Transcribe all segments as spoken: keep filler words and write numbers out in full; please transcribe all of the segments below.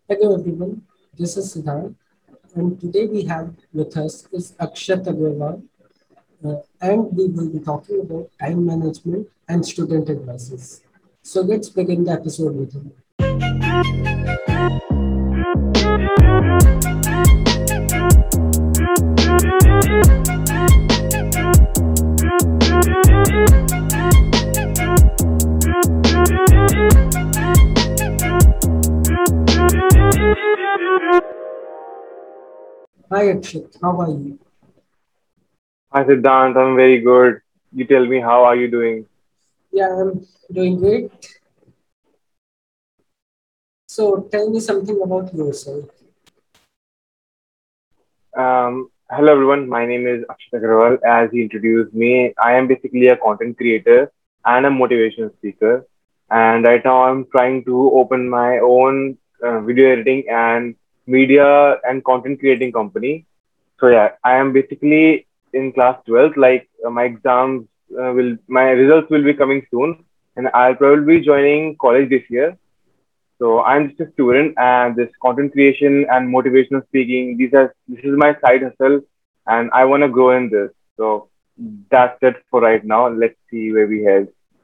Hello everyone, this is Siddharth, and today we have with us is Akshat Agarwal, uh, and we will be talking about time management and student advices. So let's begin the episode with him. Hi Akshat, how are you? Hi Siddhant, I'm very good. You tell me, how are you doing? Yeah, I'm doing great. So tell me something about yourself. Um, hello everyone, my name is Akshat Agarwal. As he introduced me, I am basically a content creator and a motivational speaker. And right now I'm trying to open my own uh, video editing and media and content creating company. So yeah, I am basically in class twelfth. Like uh, my exams uh, will, my results will be coming soon, and I'll probably be joining college this year. So I'm just a student, and this content creation and motivational speaking, these are this is my side hustle, and I want to grow in this. So that's it for right now. Let's see where we head.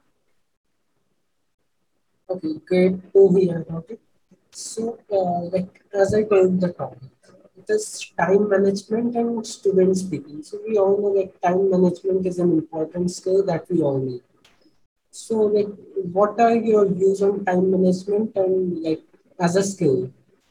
Okay, great to hear about it. So, uh, like as I told the topic, it is time management and student speaking. So we all know that time management is an important skill that we all need. So, like, what are your views on time management and like as a skill?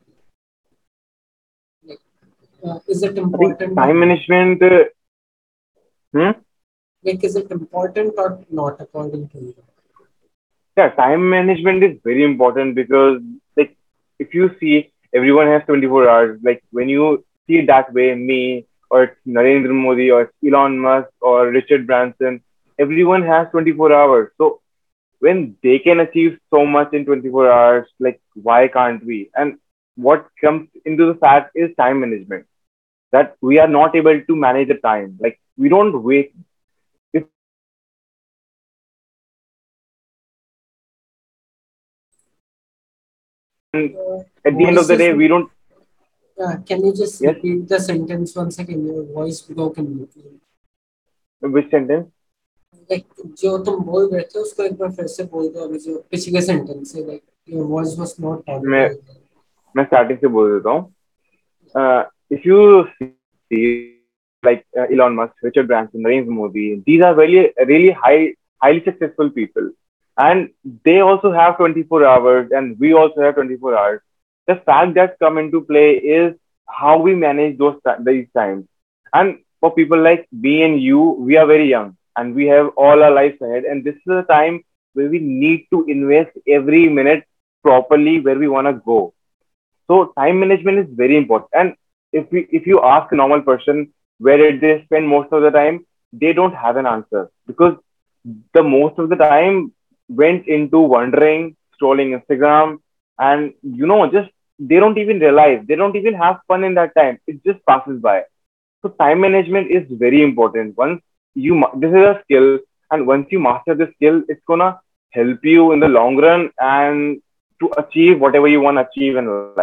Like, uh, is it I think important or time not? management. Uh, hmm? Like, is it important or not according to you? Yeah, time management is very important because, like, if you see, everyone has twenty-four hours. Like, when you see it that way, me or it's Narendra Modi or it's Elon Musk or Richard Branson, everyone has twenty-four hours. So when they can achieve so much in twenty-four hours, like, why can't we? And what comes into the fact is time management, that we are not able to manage the time. Like, we don't wait. If we are working in a corporate or in a corporate and Your at the end of voice the is. day we don't. Uh, can you just Yes. repeat the sentence once again? Your voice broke in between. Which sentence? Like जो तुम बोल रहे थे उसको एक बार फिर से बोल दो अभी जो पिछले सेंटेंस है like your voice was not मैं ऑडिबल मैं स्टार्टिंग से बोल देता हूँ. uh, if you see like uh, Elon Musk, Richard Branson, Narendra Modi, these are really really high highly successful people, and they also have twenty-four hours, and we also have twenty-four hours. The fact that come into play is how we manage those ti- these times. And for people like me and you, we are very young and we have all our lives ahead, and this is a time where we need to invest every minute properly where we want to go. So time management is very important. And if we, if you ask a normal person where did they spend most of the time, they don't have an answer because the most of the time went into wandering, scrolling Instagram, and you know, just they don't even realize, they don't even have fun in that time. It just passes by. So time management is very important. Once you ma- this is a skill, and once you master this skill, it's gonna help you in the long run and to achieve whatever you want to achieve in life.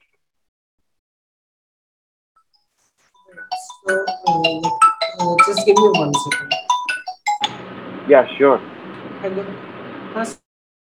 so uh, like, uh, just give me one second Yeah, sure. Hello हाँ sir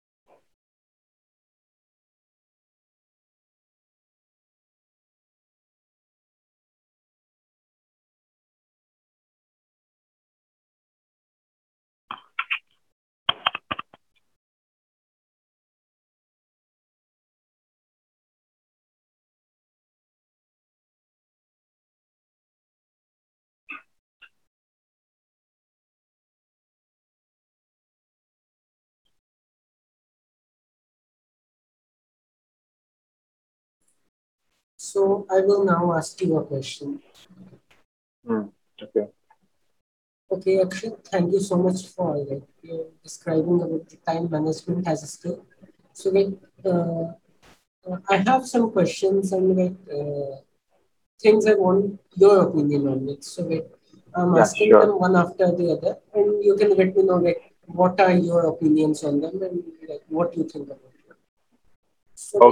so I will now ask you a question. Hmm. Okay. Okay, Akshay, thank you so much for like uh, describing about the time management as a skill. So like uh, uh, I have some questions and like uh, things I want your opinion on it. So like I'm Yeah, asking sure. them one after the other, and you can let me know like what are your opinions on them and like what you think about it. So like Okay.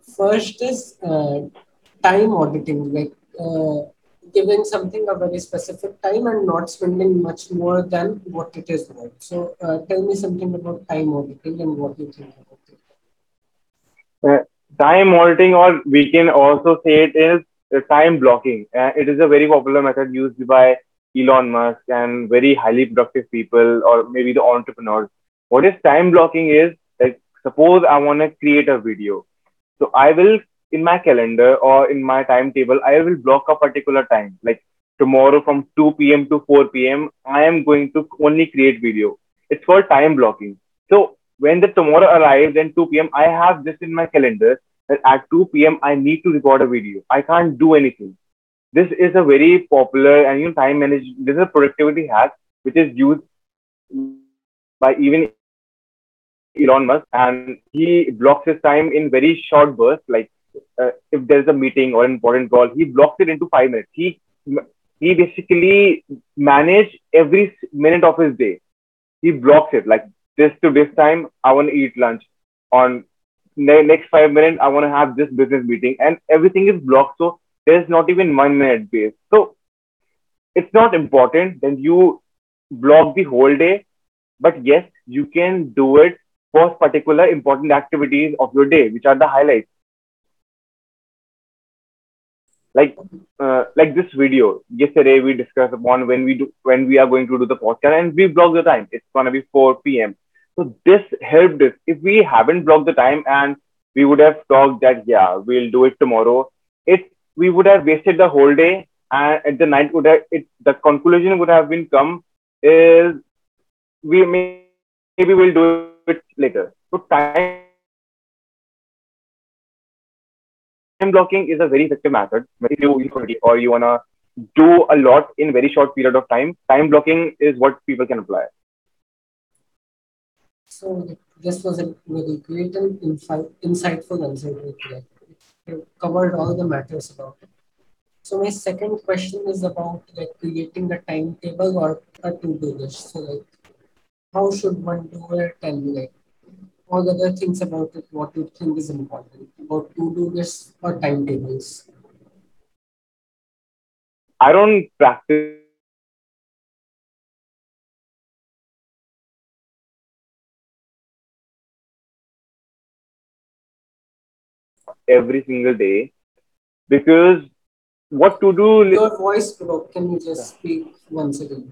First is uh, time auditing, like uh, giving something a very specific time and not spending much more than what it is worth. So, uh, tell me something about time auditing and what you think about it. Uh, Time auditing, or we can also say it is uh, time blocking. Uh, it is a very popular method used by Elon Musk and very highly productive people, or maybe the entrepreneurs. What is time blocking is, like, suppose I want to create a video. So I will, in my calendar or in my timetable, I will block a particular time. Like tomorrow from two p m to four p m, I am going to only create video. It's called time blocking. So when the tomorrow arrives and two p m, I have this in my calendar that at two p m I need to record a video. I can't do anything. This is a very popular and you know time manage. This is a productivity hack which is used by even Elon Musk, and he blocks his time in very short bursts. Like uh, if there's a meeting or an important call, he blocks it into five minutes. He he basically manage every s- minute of his day. He blocks it like this to this time. I want to eat lunch. On ne- next five minutes, I want to have this business meeting, and everything is blocked. So there's not even one minute base. So it's not important. Then you block the whole day, but yes, you can do it for particular important activities of your day, which are the highlights. Like uh, like this video yesterday we discussed upon when we do when we are going to do the podcast, and we block the time. It's gonna be four p m. So this helped us. If we haven't blocked the time and we would have talked that yeah we'll do it tomorrow, it we would have wasted the whole day, and at the night would have it the conclusion would have been come is we maybe we'll do it later. So time blocking is a very effective method. Whether you you know create a video or you wanna do a lot in very short period of time, time blocking is what people can apply. So, like, this was a very great and infi- insightful answer. Like, like, it covered all the matters about it. So, my second question is about like creating a timetable or a to-do list. So, like, how should one do it, and like all other things about it, what you think is important about to-do lists or timetables. I don't practice to-do list every single day. I don't every single day because what to-do list. Your voice broke. Can you just speak once again?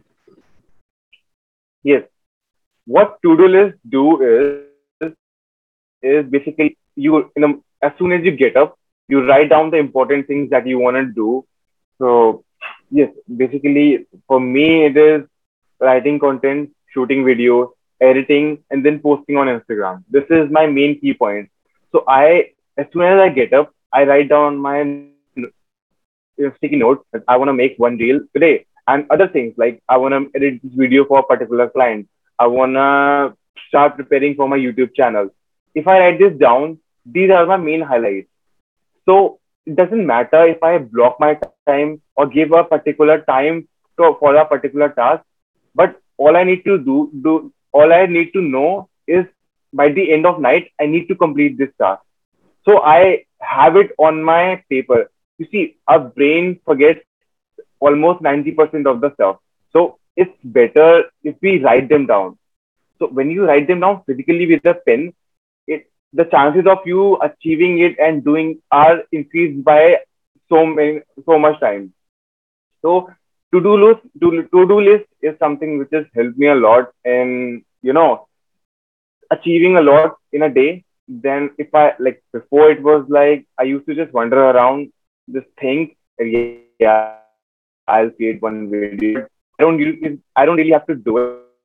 Yes, what to-do lists do is is basically you in a, as soon as you get up, you write down the important things that you want to do. So yes, basically for me it is writing content, shooting videos, editing, and then posting on Instagram. This is my main key point. So I, as soon as I get up, I write down my uh, sticky note that I want to make one reel today, and other things like I want to edit this video for a particular client. I want to start preparing for my YouTube channel. If I write this down, these are my main highlights. So it doesn't matter if I block my time or give a particular time to, for a particular task, but all I need to do, do all I need to know is by the end of night, I need to complete this task. So I have it on my paper. You see, our brain forgets almost ninety percent of the stuff. So it's better if we write them down. So when you write them down physically with a pen, it the chances of you achieving it and doing are increased by so many so much time. So to do list to to do list is something which has helped me a lot in you know achieving a lot in a day. Then if I like before it was like I used to just wander around, just think, yeah, I'll create one video, but I don't use I don't really have to do it. My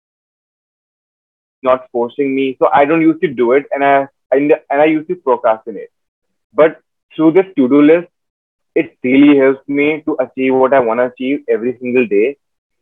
my brain is not forcing me, so I don't used to do it, and I and, and I used to procrastinate. But through this to-do list, it really helps me to achieve what I want to achieve every single day.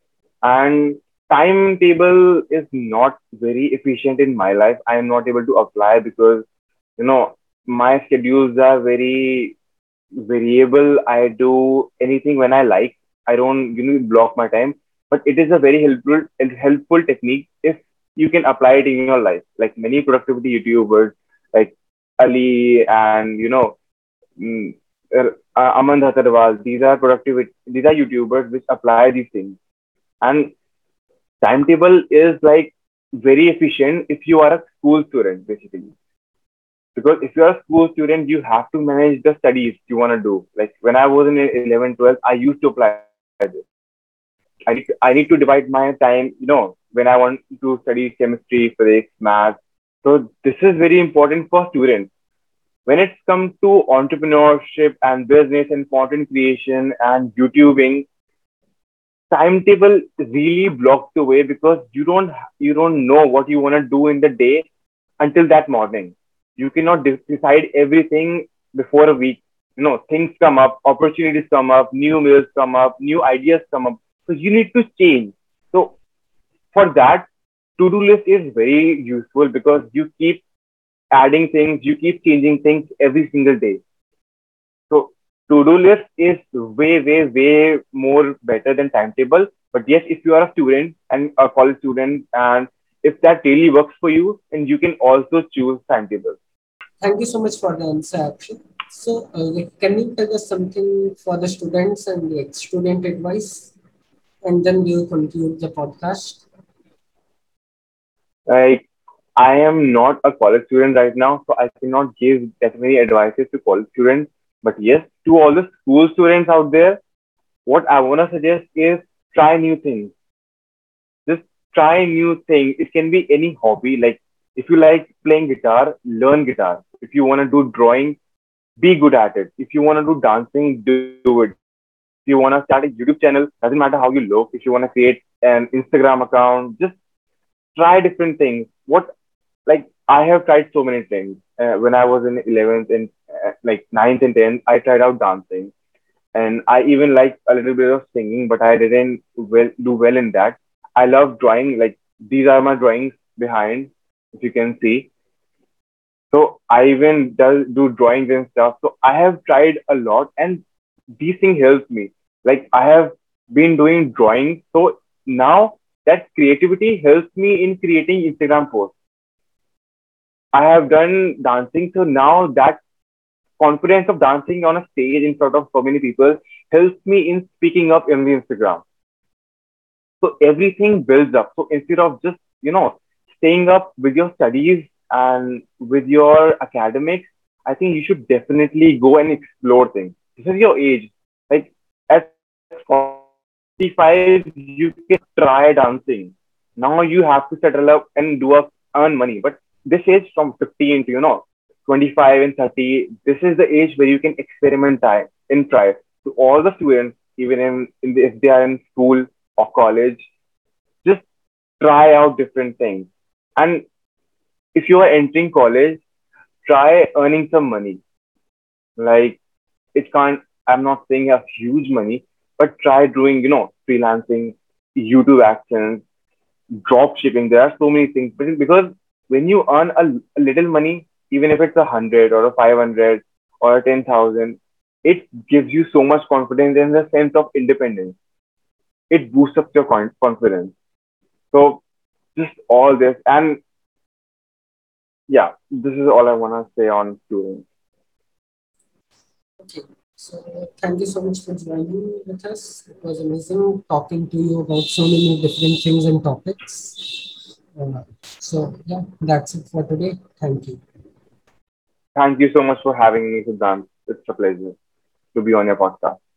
And timetable is not very efficient in my life. I am not able to apply because you know my schedules are very variable. I do anything when I like. I don't you know block my time. But it is a very helpful helpful technique if you can apply it in your life. Like many productivity YouTubers, like Ali and you know mm, er, uh, Aman Dhattarwal. These are productivity. These are YouTubers which apply these things. And timetable is like very efficient if you are a school student, basically. Because if you are a school student, you have to manage the studies you want to do. Like when I was in eleven, twelve, I used to apply this. I need to, I need to divide my time, you know, when I want to study chemistry, physics, math. So this is very important for students. When it's come to entrepreneurship and business and content creation and YouTubing, timetable really blocks the way because you don't you don't know what you want to do in the day until that morning. You cannot de- decide everything before a week. You know, things come up, opportunities come up, new meals come up, new ideas come up. So you need to change. So for that, to-do list is very useful because you keep adding things, you keep changing things every single day. So to-do list is way, way, way more better than timetable. But yes, if you are a student and a college student, and if that really works for you, and you can also choose timetable. Thank you so much for the answer, Akshay. So, uh, like, can you tell us something for the students and like student advice, and then we'll conclude the podcast. Like I am not a college student right now, so I cannot give that many advices to college students. But yes, to all the school students out there, what I wanna suggest is try new things. Just try new things. It can be any hobby. Like if you like playing guitar, learn guitar. If you wanna do drawing, be good at it. If you wanna do dancing, do it. If you wanna start a YouTube channel, doesn't matter how you look. If you wanna create an Instagram account, just try different things. What like I have tried so many things. Uh, when I was in eleventh and uh, like ninth and tenth, I tried out dancing, and I even like a little bit of singing, but I didn't well do well in that. I love drawing. Like these are my drawings behind, if you can see. So I even do, do drawings and stuff. So I have tried a lot, and these things help me. Like I have been doing drawing, so now that creativity helps me in creating Instagram posts. I have done dancing, so now that confidence of dancing on a stage in front of so many people helps me in speaking up in the Instagram. So everything builds up. So instead of just, you know, staying up with your studies and with your academics, I think you should definitely go and explore things. This is your age. Like at forty-five, you can try dancing. Now you have to settle up and do a earn money. But this age from fifteen to, you know, twenty-five and thirty, this is the age where you can experiment try, and try. To all the students, even in, in the, if they are in school or college, just try out different things. And if you are entering college, try earning some money. Like it can't, I'm not saying a huge money, but try doing, you know, freelancing, YouTube actions, drop shipping. There are so many things. But because when you earn a, a little money, even if it's a hundred or a five hundred or a ten thousand, it gives you so much confidence and a sense of independence. It boosts up your con- confidence. So just all this, and yeah, this is all I wanna say on students. Okay. So, thank you so much for joining with us. It was amazing talking to you about so many different things and topics. Uh, so, yeah, that's it for today. Thank you. Thank you so much for having me, Siddhant. It's a pleasure to be on your podcast.